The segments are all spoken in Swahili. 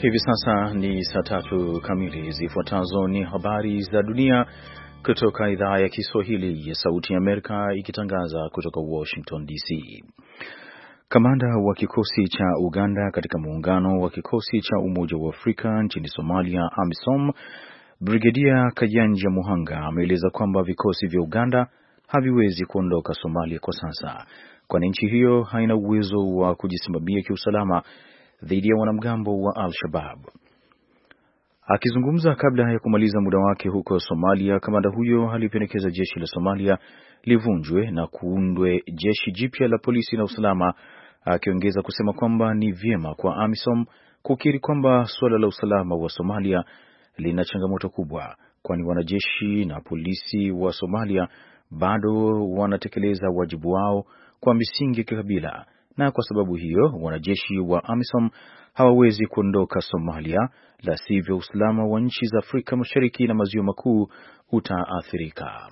Hivi sasa ni saa tatu kamili. Zifuatazo ni habari za dunia kutoka idhaa ya Kiswahili ya Sauti ya Amerika ikitangaza kutoka Washington DC. Kamanda wa kikosi cha Uganda katika muungano wa kikosi cha Umoja wa Afrika nchini Somalia, AMISOM, Brigedia Kayanja Muhanga ameeleza kwamba vikosi vya Uganda haviwezi kuondoka Somalia kwa sasa, kwani nchi hiyo haina uwezo wa kujisimamia kiusalama dhidi ya wanamgambo wa Al-Shabaab. Akizungumza kabla ya kumaliza muda wake huko Somalia, kamanda huyo alipendekeza jeshi la Somalia livunjwe na kuundwe jeshi jipya la polisi na usalama, akiongeza kusema kwamba ni vyema kwa AMISOM kukiri kwamba suala la usalama wa Somalia lina changamoto kubwa, kwani wanajeshi na polisi wa Somalia bado wanatekeleza wajibu wao kwa misingi ya kikabila, na kwa sababu hiyo wanajeshi wa AMISOM hawawezi kuondoka Somalia, la sivyo usalama wa nchi za Afrika Mashariki na Maziwa Makuu utaathirika.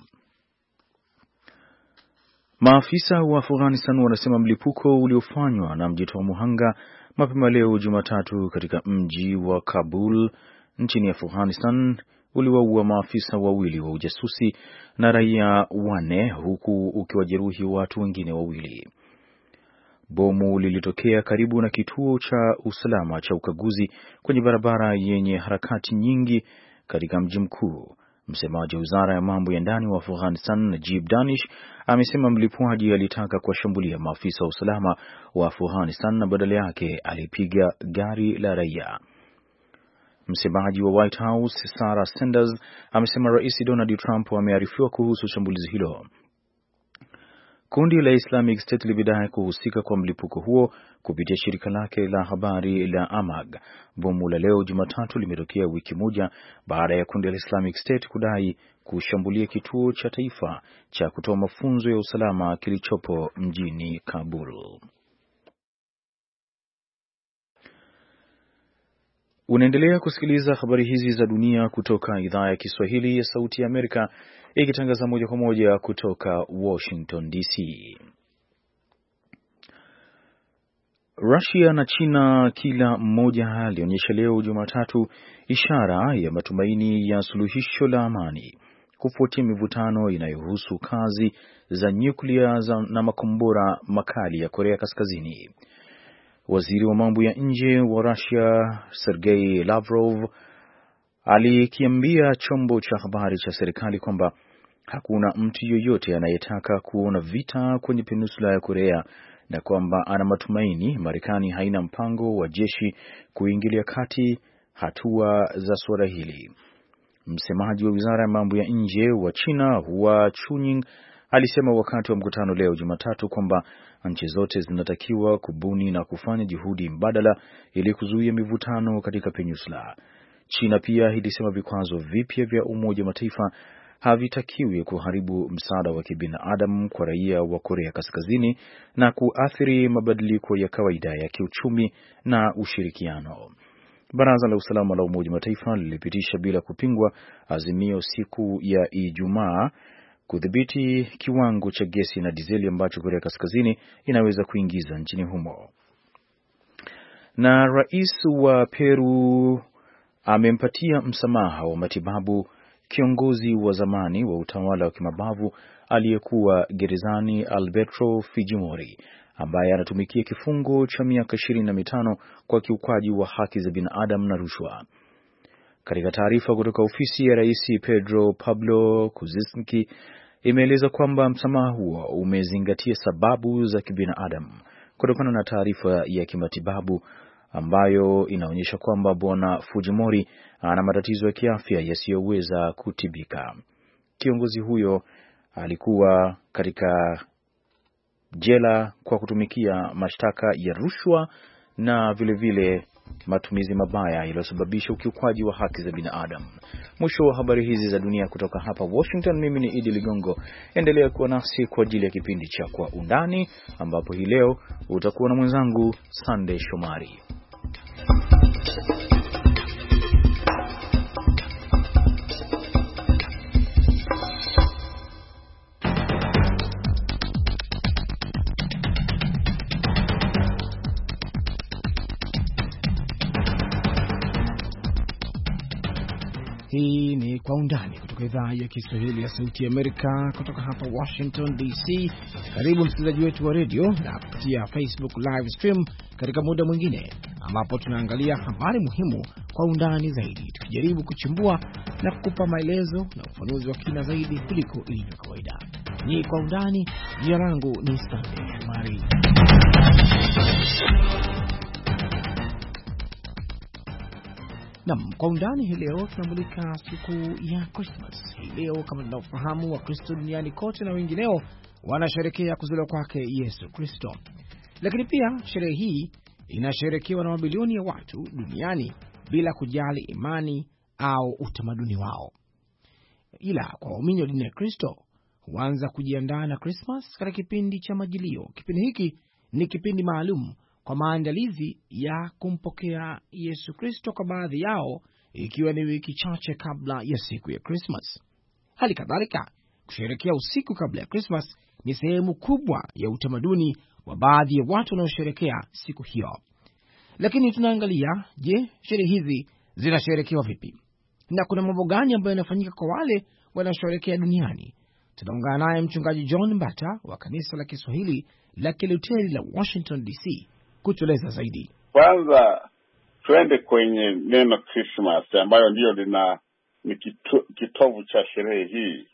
Maafisa wa Afghanistan wanasema mlipuko uliofanywa na mjitoa muhanga mapema leo Jumatatu katika mji wa Kabul nchini Afghanistan uliwaua maafisa wawili wa ujasusi na raia 4 huku ukiwajeruhi watu wengine wawili. Bomu lilitokea karibu na kituo cha usalama cha ukaguzi kwenye barabara yenye harakati nyingi katika mji mkuu. Msemaji wa Wizara ya Mambo ya Ndani wa Afghanistan, Najib Danish, amesema mlipuaji alitaka kuwashambulia maafisa wa usalama wa Afghanistan na badala yake alipiga gari la raia. Msemaji wa White House, Sarah Sanders, amesema Rais Donald Trump amearifiwa kuhusu shambulizi hilo. Kundi la Islamic State limedai kuhusika kwa mlipuko huo kupitia shirika lake la habari la Amag. Bomu la leo Jumatatu limetokea wiki moja baada ya kundi la Islamic State kudai kushambulia kituo cha taifa cha kutoa mafunzo ya usalama kilichopo mjini Kabul. Unaendelea kusikiliza habari hizi za dunia kutoka idhaa ya Kiswahili ya Sauti ya Amerika ikitangaza moja kwa moja kutoka Washington DC. Russia na China kila mmoja alionyesha leo Jumatatu ishara ya matumaini ya suluhisho la amani kufuatia mivutano inayohusu kazi za nyuklia na makombora makali ya Korea Kaskazini. Waziri wa mambo ya nje wa Russia, Sergei Lavrov, alikiambia chombo cha habari cha serikali kwamba hakuna mtu yoyote anayetaka kuona vita kwenye peninsula ya Korea na kwamba ana matumaini Marekani haina mpango wa jeshi kuingilia kati hatua za suala hili. Msemaji wa Wizara ya Mambo ya Nje wa China, Hua Chunying, alisema wakati wa mkutano leo Jumatatu kwamba nchi zote zinatakiwa kubuni na kufanya juhudi mbadala ili kuzuia mivutano katika peninsula. China pia ilisema vikwazo vipya vya Umoja wa Mataifa havitakiwi kuharibu msaada wa kibinadamu kwa raia wa Korea Kaskazini na kuathiri mabadiliko ya kawaida ya kiuchumi na ushirikiano. Baraza la Usalama la Umoja wa Mataifa lilipitisha bila kupingwa azimio siku ya Ijumaa kudhibiti kiwango cha gesi na dizeli ambacho Korea Kaskazini inaweza kuingiza nchini humo. Na rais wa Peru amempatia msamaha wa matibabu kiongozi wa zamani wa utawala wa kimabavu aliyekuwa gerezani Alberto Fujimori, ambaye anatumikia kifungo cha miaka 25 kwa kiukaji wa haki za binadamu na rushwa. Katika taarifa kutoka ofisi ya Rais Pedro Pablo Kuczynski, imeeleza kwamba msamaha huo umezingatia sababu za kibinadamu kutokana na taarifa ya kimatibabu ambayo inaonyesha kwamba Bwana Fujimori ana matatizo ya kiafya yasiyoweza kutibika. Kiongozi huyo alikuwa katika jela kwa kutumikia mashtaka ya rushwa na vile matumizi mabaya yaliyosababisha ukiukwaji wa haki za binadamu. Mwisho wa habari hizi za dunia kutoka hapa Washington, mimi ni Idi Ligongo. Endelea kuwa nasi kwa ajili ya kipindi cha Kwa Undani, ambapo hii leo utakuwa na mwenzangu Sunday Shomari. Hii ni Kwa Undani kutoka idhaa ya Kiswahili ya Sauti ya Amerika kutoka hapa Washington DC. Karibu msikilizaji wetu wa radio na kupitia Facebook live stream katika muda mwingine ambapo tunaangalia habari muhimu kwa undani zaidi, tukijaribu kuchimbua na kukupa maelezo na ufafanuzi wa kina zaidi kuliko ilivyo kawaida. Ni Kwa Undani. Jina langu ni Stanley Shomari. Kwa undani hii leo tunamulika siku ya Christmas. Hii leo kama tunavyofahamu, Wakristo duniani kote na wengineo wanasherehekea kuzaliwa kwake Yesu Kristo. Lakini pia sherehe hii inasherehekewa na mabilioni ya watu duniani bila kujali imani au utamaduni wao. Ila kwa waumini wa dini ya Kristo huanza kujiandaa na Christmas katika kipindi cha Majilio. Kipindi hiki ni kipindi maalum kwa maandalizi ya kumpokea Yesu Kristo kwa baadhi yao, ikiwa ni wiki chache kabla ya siku ya Christmas. Hali kadhalika, kusherehekea usiku kabla ya Christmas ni sehemu kubwa ya utamaduni wa baadhi ya watu wanaosherehekea siku hiyo. Lakini tunaangalia, je, sherehe hizi zinasherehekewa vipi? Na kuna mambo gani ambayo yanafanyika kwa wale wanaosherehekea duniani? Tunaungana naye mchungaji John Mbata wa kanisa la Kiswahili la Kiluteri la Washington DC kutueleza zaidi. Kwanza tuende kwenye neno Christmas ambayo ndio ni kitovu cha sherehe hii.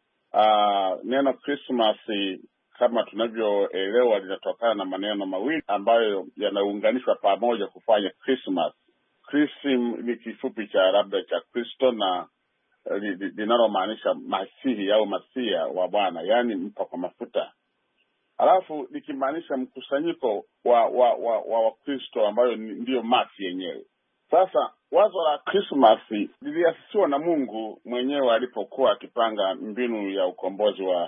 Neno Christmas kama tunavyoelewa linatokana na maneno mawili ambayo yanaunganishwa pamoja kufanya Christmas. Chrism ni kifupi cha labda cha Kristo na linalomaanisha Masihi au Masia wa Bwana, yani mpakwa mafuta. Alafu likimaanisha mkusanyiko wa Kristo ambayo ndio masi yenyewe. Sasa wazo la Christmas liliasisiwa na Mungu mwenyewe alipokuwa akipanga mbinu ya ukombozi wa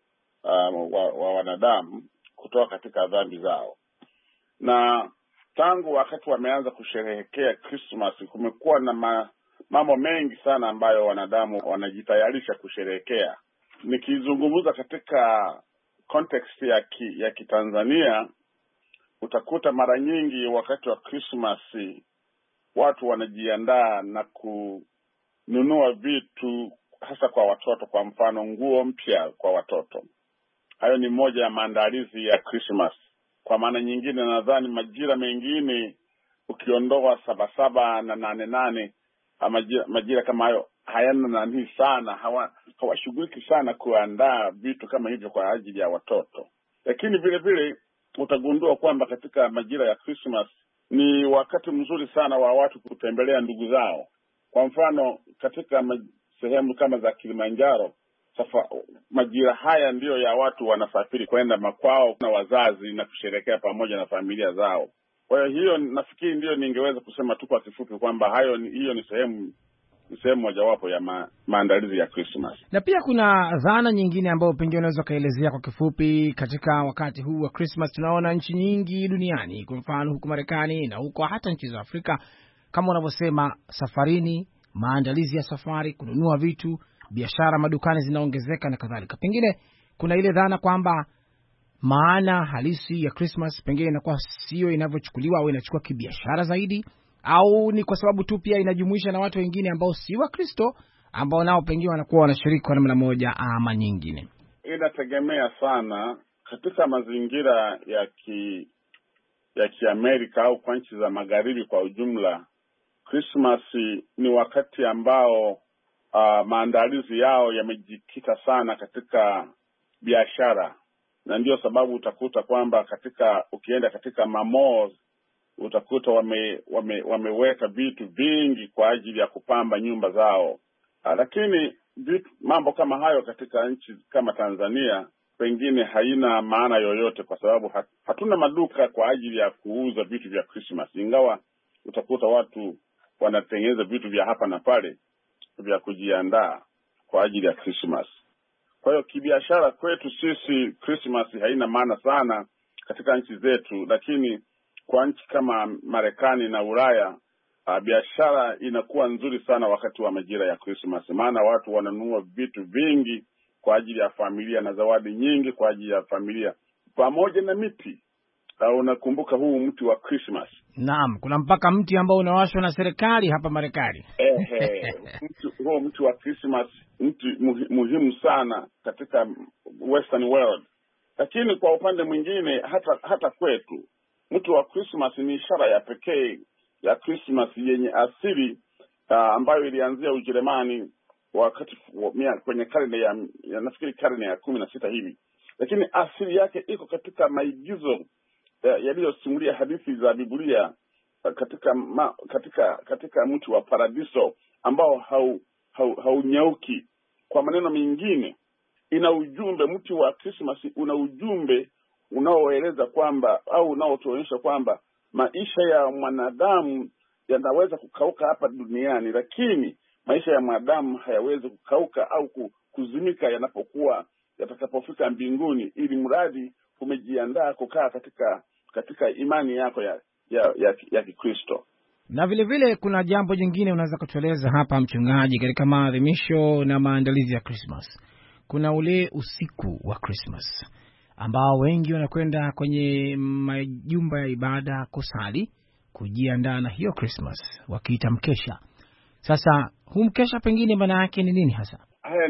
wanadamu kutoka katika dhambi zao. Na tangu wakati wameanza kusherehekea Christmas kumekuwa na mambo mengi sana ambayo wanadamu wanajitayarisha kusherehekea. Nikizungumza katika context ya Kitanzania, utakuta mara nyingi wakati wa Christmas watu wanajiandaa na kununua vitu hasa kwa watoto, kwa mfano nguo mpya kwa watoto. Hayo ni moja ya maandalizi ya Christmas. Kwa maana nyingine nadhani majira mengine ukiondoa 77 na 88, majira kama hayo hayana nani sana, hawashughuliki sana kuandaa vitu kama hivyo kwa ajili ya watoto. Lakini vile vile utagundua kwamba katika majira ya Christmas ni wakati mzuri sana wa watu kutembelea ndugu zao. Kwa mfano katika sehemu kama za Kilimanjaro, majira haya ndiyo ya watu wanasafiri kwenda makwao na wazazi na kusherehekea pamoja na familia zao. Kwa hiyo nafikiri ndiyo ningeweza kusema tu kwa kifupi kwamba hiyo ni sehemu mojawapo ya maandalizi ya Christmas. Na pia kuna dhana nyingine ambayo pengine unaweza kaelezea kwa kifupi. Katika wakati huu wa Christmas tunaona nchi nyingi duniani, kwa mfano huko Marekani na huko hata nchi za Afrika, kama unavyosema, safarini, maandalizi ya safari, kununua vitu, biashara madukani zinaongezeka na kadhalika. Pengine kuna ile dhana kwamba maana halisi ya Christmas pengine inakuwa sio inavyochukuliwa au inachukua kibiashara zaidi, au ni kwa sababu tu pia inajumuisha na watu wengine ambao si wa Kristo ambao nao pengine wanakuwa wanashiriki kwa namna moja ama nyingine. Inategemea sana katika mazingira ya Kiamerika au kwa nchi za magharibi kwa ujumla. Christmas ni wakati ambao maandalizi yao yamejikita sana katika biashara, na ndio sababu utakuta kwamba ukienda katika mall utakuta wameweka vitu vingi kwa ajili ya kupamba nyumba zao. Lakini mambo kama hayo katika nchi kama Tanzania pengine haina maana yoyote, kwa sababu hatuna maduka kwa ajili ya kuuza vitu vya Christmas, ingawa utakuta watu wanatengeneza vitu vya hapa na pale vya kujiandaa kwa ajili ya Christmas. Kwa hiyo kibiashara kwetu sisi Christmas haina maana sana katika nchi zetu, lakini kwa nchi kama Marekani na Ulaya biashara inakuwa nzuri sana wakati wa majira ya Christmas, maana watu wananunua vitu vingi kwa ajili ya familia na zawadi nyingi kwa ajili ya familia pamoja na miti. Unakumbuka huu mti wa Christmas? Naam, kuna mpaka mti ambao unawashwa na serikali hapa Marekani. Huo mti wa Christmas, mti muhimu sana katika Western world. Lakini kwa upande mwingine hata kwetu, mti wa Christmas ni ishara ya pekee ya Christmas yenye asili ambayo ilianzia Ujerumani wakati kwenye karne ya nafikiri karne ya 16 hivi. Lakini asili yake iko katika maigizo yaliyosimulia hadithi za Biblia katika mti wa paradiso ambao haunyauki. Kwa maneno mengine, ina ujumbe. Mti wa Christmas una ujumbe unaoeleza kwamba au unaotuonyesha kwamba maisha ya mwanadamu yanaweza kukauka hapa duniani, lakini maisha ya mwanadamu hayawezi kukauka au kuzimika yatakapofika mbinguni, ili mradi umejiandaa kukaa katika imani yako ya Kikristo. Na vile kuna jambo jingine unaweza kutueleza hapa mchungaji, katika maadhimisho na maandalizi ya Christmas. Kuna ule usiku wa Christmas ambao wengi wanakwenda kwenye majumba ya ibada kusali, kujiandaa na hiyo Christmas, wakiita mkesha. Sasa huu mkesha pengine maana yake ni nini hasa? Haya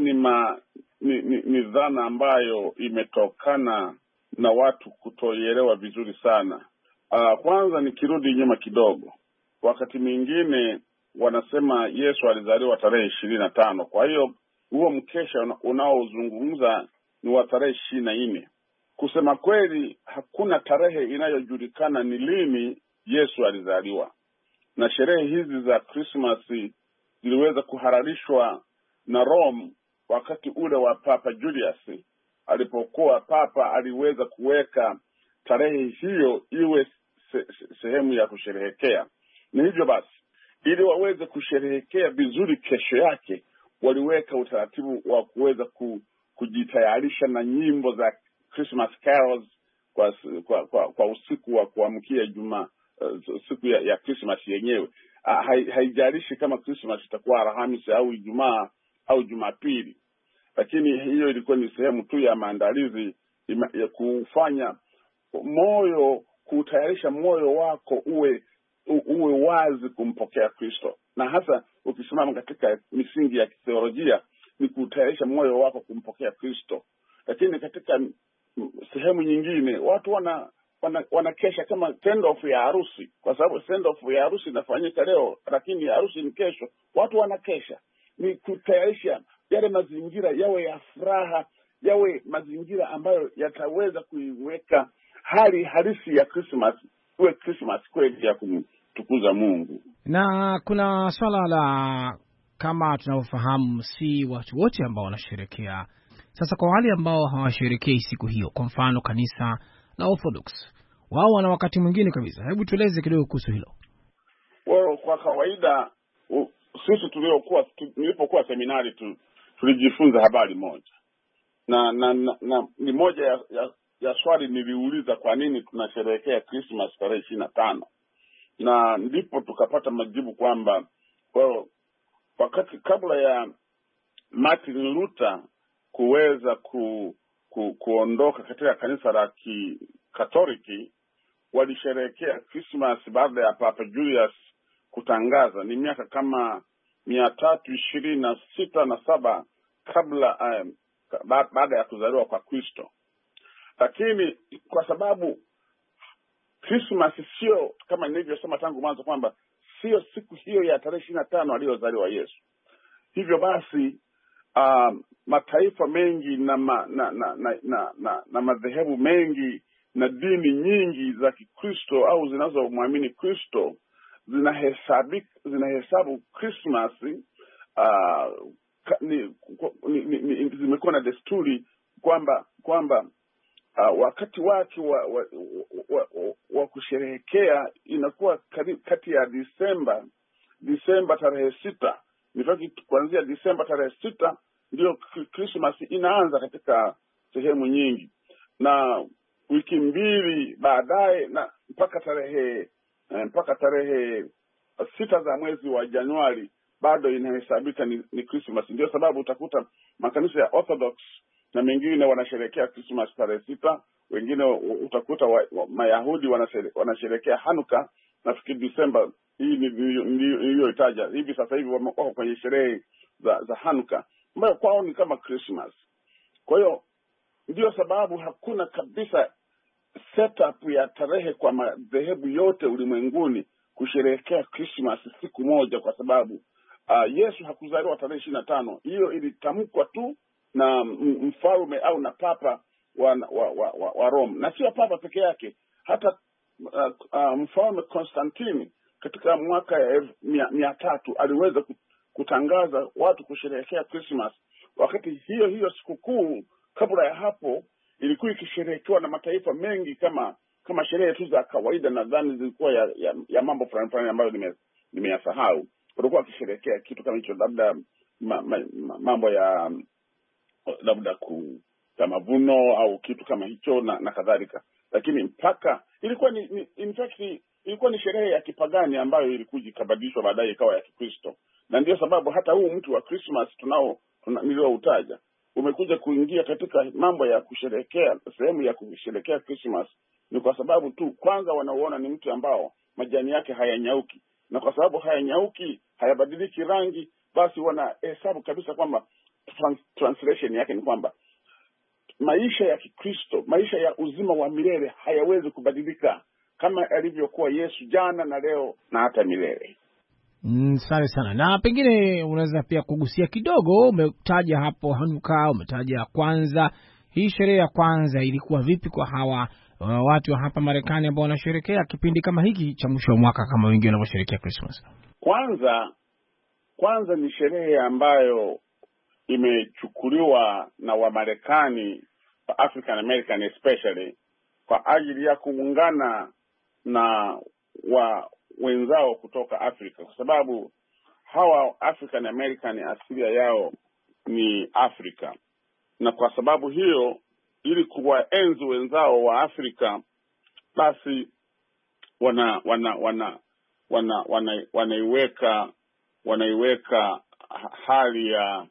ni dhana ambayo imetokana na watu kutoelewa vizuri sana. Kwanza nikirudi nyuma kidogo, wakati mwingine wanasema Yesu alizaliwa tarehe 25. Kwa hiyo huo mkesha unaozungumza ni wa tarehe 24. Kusema kweli, hakuna tarehe inayojulikana ni lini Yesu alizaliwa. Na sherehe hizi za Christmas ziliweza kuhalalishwa na Rome wakati ule wa Papa Julius. Alipokuwa papa, aliweza kuweka tarehe hiyo iwe sehemu ya kusherehekea. Na hivyo basi, ili waweze kusherehekea vizuri kesho yake, waliweka utaratibu wa kuweza kujitayarisha na nyimbo za Christmas carols kwa usiku wa kuamkia siku ya Christmas yenyewe. Haijalishi kama Christmas itakuwa Alhamisi au Ijumaa au Jumapili, lakini hiyo ilikuwa ni sehemu tu ya maandalizi ya kufanya kutayarisha moyo wako uwe wazi kumpokea Kristo. Na hasa ukisimama katika misingi ya kitheolojia, ni kutayarisha moyo wako kumpokea Kristo. Lakini katika sehemu nyingine watu wanakesha kama send off ya harusi, kwa sababu send off ya harusi inafanyika leo, lakini harusi ni kesho. Watu wanakesha ni kutayarisha yale mazingira yawe ya furaha, yawe mazingira ambayo yataweza kuiweka hali halisi ya Christmas, iwe Christmas kweli ya kumtukuza Mungu. Na kuna swala la, kama tunavyofahamu, si watu wote ambao wanasherehekea. Sasa kwa wale ambao hawasherehekei siku hiyo, kwa mfano kanisa la Orthodox, wao wana wakati mwingine kabisa. Hebu tueleze kidogo kuhusu hilo. Kwa kawaida sisi nilipokuwa seminari tulijifunza habari moja. Na ni moja ya swali niliuliza, kwa nini tunasherehekea Christmas tarehe 25? Na ndipo tukapata majibu kwamba wakati kabla ya Martin Luther kuweza kuondoka katika kanisa la Kikatoliki, walisherehekea Christmas baada ya Papa Julius kutangaza, ni miaka kama 326 na 7 kabla baada ya kuzaliwa kwa Kristo. Lakini kwa sababu Christmas sio, kama nilivyosema tangu mwanzo, kwamba sio siku hiyo ya tarehe 25 aliyozaliwa Yesu. Hivyo basi mataifa mengi na madhehebu mengi na dini nyingi za Kikristo au zinazomwamini Kristo zinahesabu Christmas zimekuwa na desturi kwamba wakati wake wa kusherehekea inakuwa kati ya Disemba tarehe 6. Kuanzia Disemba tarehe 6 ndio Christmas inaanza katika sehemu nyingi, na wiki mbili baadaye na mpaka tarehe 6 za mwezi wa Januari bado inahesabika ni Christmas. Ndio sababu utakuta makanisa ya Orthodox na mengine wanasherehekea Christmas tarehe 6, wengine utakuta Mayahudi wanasherehekea Hanukkah nafikiri Disemba hii niliyoitaja hivi sasa hivi wako kwenye sherehe za Hanukkah ambayo kwao ni kama Christmas. Kwa hiyo ndio sababu hakuna kabisa setup ya tarehe kwa madhehebu yote ulimwenguni kusherehekea Christmas siku moja, kwa sababu Yesu hakuzaliwa tarehe 25. Hiyo ilitamkwa tu na mfalme au na papa wa Rome, na sio papa peke yake, hata mfalme Konstantini katika mwaka ya 300 aliweza kutangaza watu kusherehekea Christmas, wakati hiyo sikukuu kabla ya hapo ilikuwa ikisherehekewa na mataifa mengi kama sherehe tu za kawaida. Nadhani zilikuwa ya mambo fulani ambayo nimeyasahau. Walikuwa wakisherehekea kitu kama hicho, labda mambo ya labda mavuno au kitu kama hicho na kadhalika, lakini mpaka ilikuwa in fact ilikuwa ni sherehe ya kipagani ambayo ilikuja ikabadilishwa baadaye ikawa ya Kikristo. Na ndio sababu hata huu mtu wa Christmas nilioutaja umekuja kuingia katika mambo ya kusherehekea, sehemu ya kusherehekea Christmas, ni kwa sababu tu kwanza wanauona ni mtu ambao majani yake hayanyauki, na kwa sababu hayanyauki, hayabadiliki rangi, basi wanahesabu kabisa kwamba translation yake ni kwamba maisha ya Kikristo, maisha ya uzima wa milele hayawezi kubadilika kama alivyokuwa Yesu jana na leo na hata milele. Asante sana. Na pengine unaweza pia kugusia kidogo, umetaja hapo Hanukkah, umetaja kwanza. Hii sherehe ya kwanza ilikuwa vipi kwa hawa watu wa hapa Marekani ambao wanasherehekea kipindi kama hiki cha mwisho wa mwaka kama wengine wanavyosherehekea Christmas? Kwanza ni sherehe ambayo imechukuliwa na Wamarekani, African American especially, kwa ajili ya kuungana na wenzao kutoka Afrika, kwa sababu hawa African American asilia yao ni Afrika, na kwa sababu hiyo ili kuwaenzi wenzao wa Afrika, basi wanaiweka hali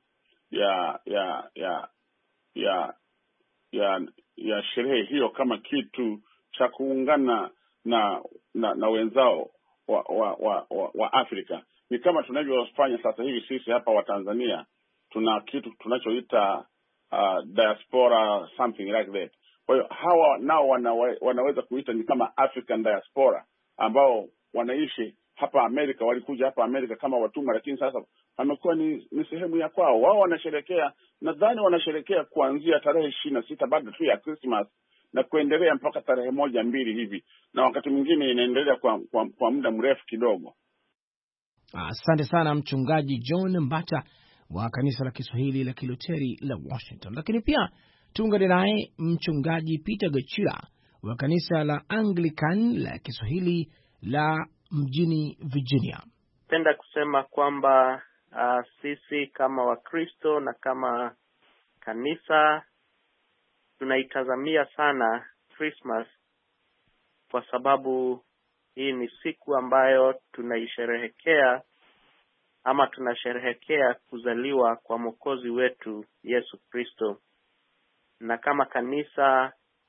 ya sherehe hiyo kama kitu cha kuungana na wenzao wa Afrika. Ni kama tunavyofanya sasa hivi sisi hapa wa Tanzania, tuna kitu tunachoita diaspora, something like that. Kwa hiyo hawa nao wanaweza kuita ni kama African diaspora ambao wanaishi hapa Amerika, walikuja hapa Amerika kama watumwa, lakini sasa wamekuwa ni sehemu ya kwao. Wao wanasherehekea, nadhani wanasherehekea kuanzia tarehe 26 baada tu ya Christmas na kuendelea mpaka tarehe 1-2 hivi, na wakati mwingine inaendelea kwa muda mrefu kidogo. Asante sana Mchungaji John Mbata wa kanisa la Kiswahili la Kiluteri la Washington. Lakini pia tuungane naye Mchungaji Peter Gachira wa kanisa la Anglican la Kiswahili la mjini Virginia. Napenda kusema kwamba sisi kama Wakristo na kama kanisa tunaitazamia sana Christmas, kwa sababu hii ni siku ambayo tunaisherehekea ama tunasherehekea kuzaliwa kwa Mwokozi wetu Yesu Kristo. Na kama kanisa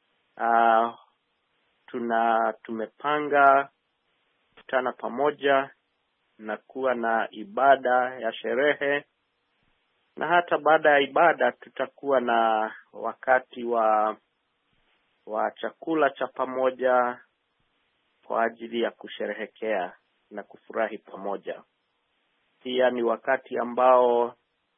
tumepanga kukutana pamoja na kuwa na ibada ya sherehe, na hata baada ya ibada tutakuwa na wakati wa chakula cha pamoja kwa ajili ya kusherehekea na kufurahi pamoja. Pia ni wakati ambao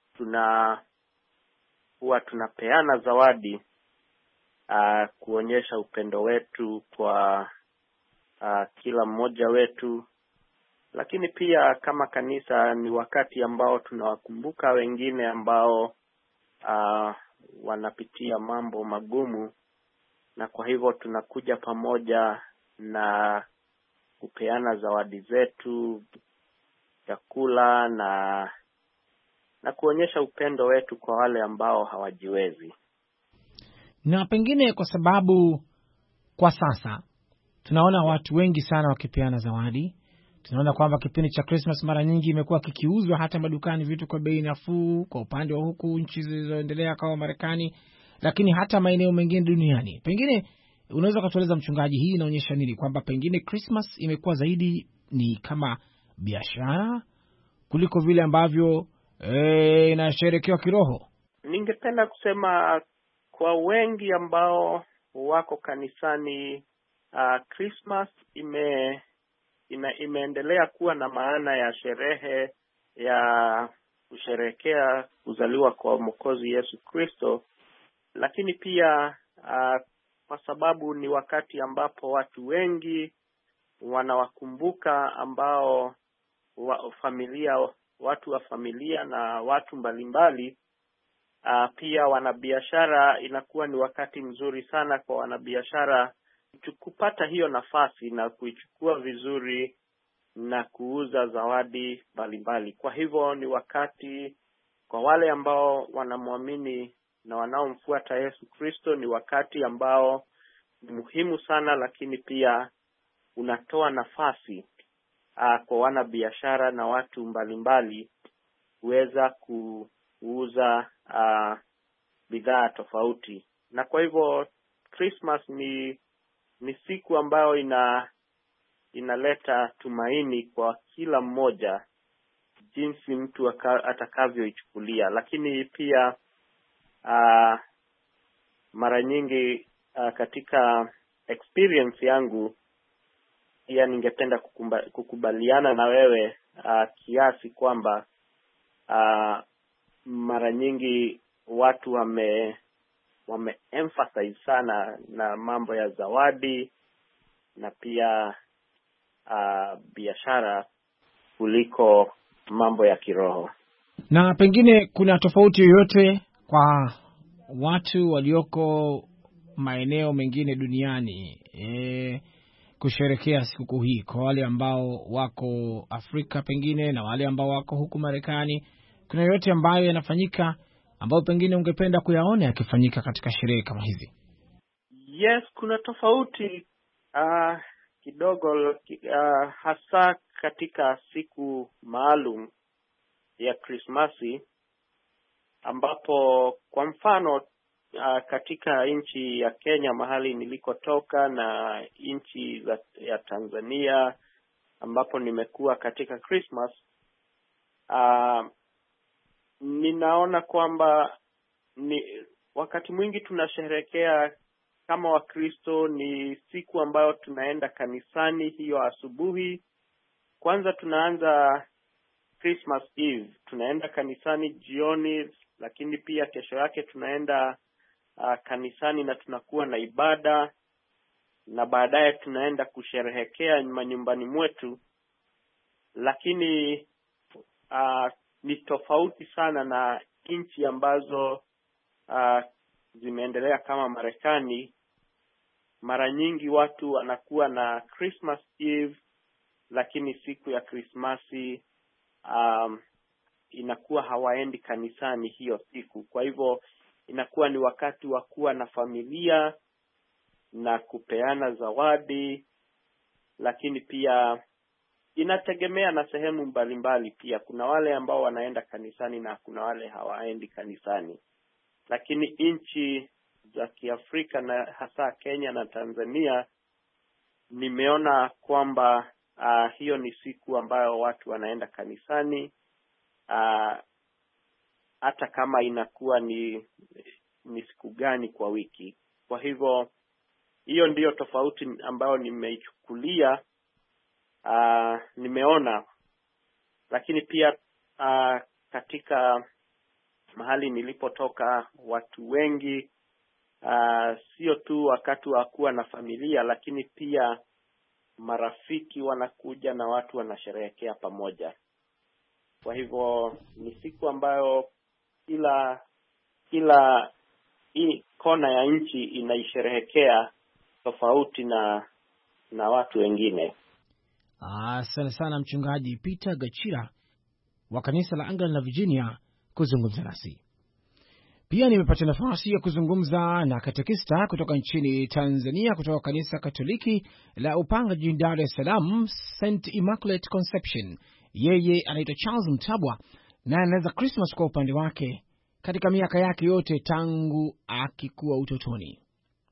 huwa tunapeana zawadi kuonyesha upendo wetu kwa kila mmoja wetu. Lakini pia kama kanisa ni wakati ambao tunawakumbuka wengine ambao wanapitia mambo magumu, na kwa hivyo tunakuja pamoja na kupeana zawadi zetu, chakula na kuonyesha upendo wetu kwa wale ambao hawajiwezi. Na pengine kwa sababu kwa sasa tunaona watu wengi sana wakipeana zawadi, tunaona kwamba kipindi cha Christmas mara nyingi imekuwa kikiuzwa hata madukani vitu kwa bei nafuu kwa upande wa huku nchi zilizoendelea kama Marekani, lakini hata maeneo mengine duniani. Pengine unaweza kutueleza mchungaji, hii inaonyesha nini? Kwamba pengine Christmas imekuwa zaidi ni kama biashara kuliko vile ambavyo inasherekewa kiroho? Ningependa kusema kwa wengi ambao wako kanisani, Christmas imeendelea kuwa na maana ya sherehe ya kusherehekea kuzaliwa kwa Mwokozi Yesu Kristo, lakini pia kwa sababu ni wakati ambapo watu wengi wanawakumbuka ambao watu wa familia na watu mbalimbali. Pia wanabiashara, inakuwa ni wakati mzuri sana kwa wanabiashara kupata hiyo nafasi na kuichukua vizuri na kuuza zawadi mbalimbali. Kwa hivyo ni wakati kwa wale ambao wanamwamini na wanaomfuata Yesu Kristo, ni wakati ambao ni muhimu sana, lakini pia unatoa nafasi kwa wanabiashara na watu mbalimbali kuweza kuuza bidhaa tofauti. Na kwa hivyo Christmas ni siku ambayo inaleta tumaini kwa kila mmoja, jinsi mtu atakavyoichukulia. Lakini pia mara nyingi katika experience yangu pia ningependa kukubaliana na wewe kiasi kwamba mara nyingi watu wame emphasize sana na mambo ya zawadi na pia biashara kuliko mambo ya kiroho. Na pengine kuna tofauti yoyote kwa watu walioko maeneo mengine duniani kusherekea sikukuu hii, kwa wale ambao wako Afrika pengine na wale ambao wako huku Marekani? Kuna yote ambayo yanafanyika ambayo pengine ungependa kuyaona yakifanyika katika sherehe kama hizi? Yes, kuna tofauti kidogo, hasa katika siku maalum ya Krismasi, ambapo kwa mfano katika nchi ya Kenya mahali nilikotoka na nchi ya Tanzania ambapo nimekuwa katika Christmas, ninaona kwamba wakati mwingi tunasherehekea kama Wakristo. Ni siku ambayo tunaenda kanisani hiyo asubuhi. Kwanza tunaanza Christmas Eve, tunaenda kanisani jioni, lakini pia kesho yake tunaenda kanisani na tunakuwa na ibada, na baadaye tunaenda kusherehekea manyumbani mwetu. Lakini ni tofauti sana na nchi ambazo zimeendelea kama Marekani. Mara nyingi watu wanakuwa na Christmas Eve, lakini siku ya Krismasi inakuwa hawaendi kanisani hiyo siku. Kwa hivyo inakuwa ni wakati wa kuwa na familia na kupeana zawadi, lakini pia inategemea na sehemu mbalimbali. Pia kuna wale ambao wanaenda kanisani na kuna wale hawaendi kanisani. Lakini nchi za Kiafrika na hasa Kenya na Tanzania, nimeona kwamba hiyo ni siku ambayo watu wanaenda kanisani, hata kama inakuwa ni siku gani kwa wiki. Kwa hivyo hiyo ndiyo tofauti ambayo nimeichukulia, nimeona. Lakini pia katika mahali nilipotoka, watu wengi sio tu wakati wa kuwa na familia, lakini pia marafiki wanakuja na watu wanasherehekea pamoja. Kwa hivyo ni siku ambayo kila kona ya nchi inaisherehekea tofauti na watu wengine. Asante sana Mchungaji Peter Gachira wa kanisa la Anglican la Virginia kuzungumza nasi. Pia nimepata nafasi ya kuzungumza na katekista kutoka nchini Tanzania, kutoka kanisa Katoliki la Upanga jijini Dar es Salaam, St Immaculate Conception. Yeye anaitwa Charles Mtabwa na anaanza Christmas kwa upande wake katika miaka yake yote tangu akikuwa utotoni.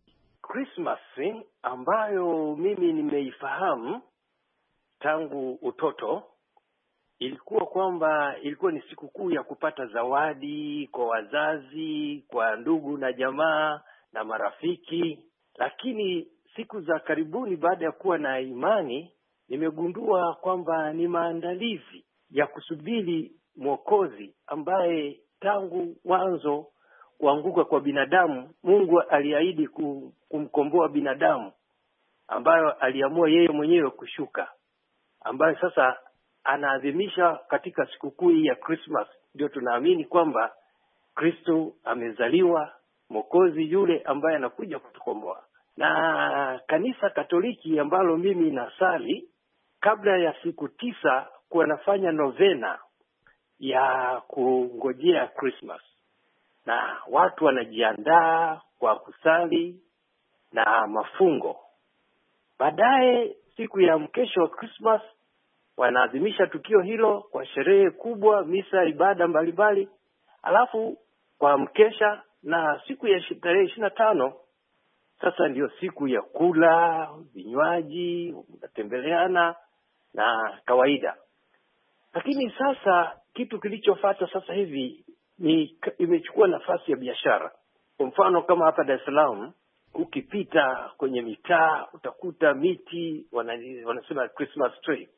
Christmas ambayo mimi nimeifahamu tangu utoto ilikuwa kwamba ilikuwa ni sikukuu ya kupata zawadi kwa wazazi, kwa ndugu na jamaa na marafiki. Lakini siku za karibuni, baada ya kuwa na imani, nimegundua kwamba ni maandalizi ya kusubiri Mwokozi ambaye tangu mwanzo kuanguka kwa binadamu Mungu aliahidi kumkomboa binadamu, ambayo aliamua yeye mwenyewe kushuka, ambayo sasa anaadhimisha katika sikukuu ya Christmas. Ndio tunaamini kwamba Kristo amezaliwa, Mwokozi yule ambaye anakuja kutukomboa. Na kanisa Katoliki ambalo mimi nasali, kabla ya siku 9 wanafanya novena ya kungojea Christmas, na watu wanajiandaa kwa kusali na mafungo. Baadaye siku ya mkesho wa Christmas wanaadhimisha tukio hilo kwa sherehe kubwa, misa, ibada mbalimbali. Alafu kwa mkesha na siku ya tarehe 25 sasa ndio siku ya kula, vinywaji, kutembeleana na kawaida. Lakini sasa kitu kilichofuata sasa hivi imechukua nafasi ya biashara. Kwa mfano kama hapa Dar es Salaam, ukipita kwenye mitaa utakuta miti wanasema Christmas tree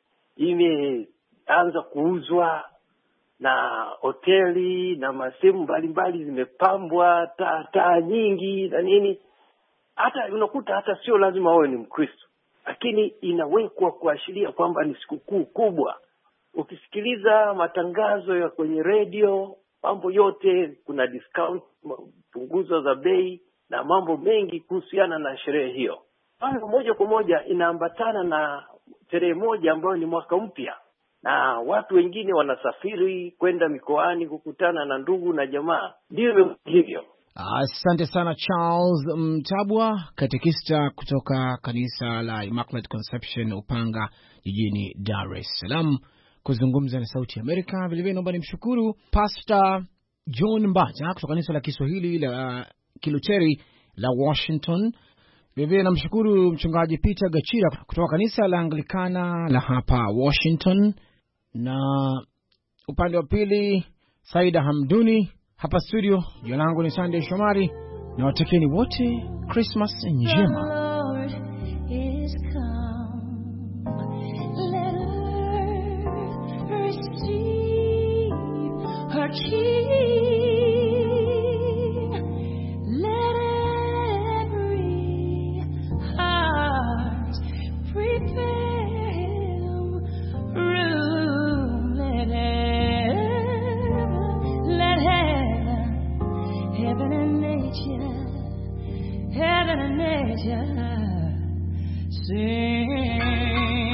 imeanza kuuzwa, na hoteli na masehemu mbalimbali zimepambwa taa nyingi na nini. Hata unakuta hata sio lazima wewe ni Mkristo, lakini inawekwa kuashiria kwamba ni sikukuu kubwa. Ukisikiliza matangazo ya kwenye radio, mambo yote kuna discount, punguzo za bei na mambo mengi kuhusiana na sherehe hiyo. Hayo moja kwa moja inaambatana na tarehe moja ambayo ni mwaka mpya, na watu wengine wanasafiri kwenda mikoani kukutana na ndugu na jamaa. Ndio hivyo. Asante sana Charles Mtabwa, katekista kutoka kanisa la Immaculate Conception Upanga jijini Dar es Salaam, kuzungumza na Sauti ya Amerika. Vilevile naomba nimshukuru Pastor John Mbata kutoka kanisa la Kiswahili la Kiluteri la Washington. Vilevile namshukuru mchungaji Peter Gachira kutoka kanisa la Anglikana la hapa Washington, na upande wa pili Saida Hamduni. Hapa studio, jina langu ni Sunday Shomari, na watakeni wote Christmas njema. Heaven and nature sing.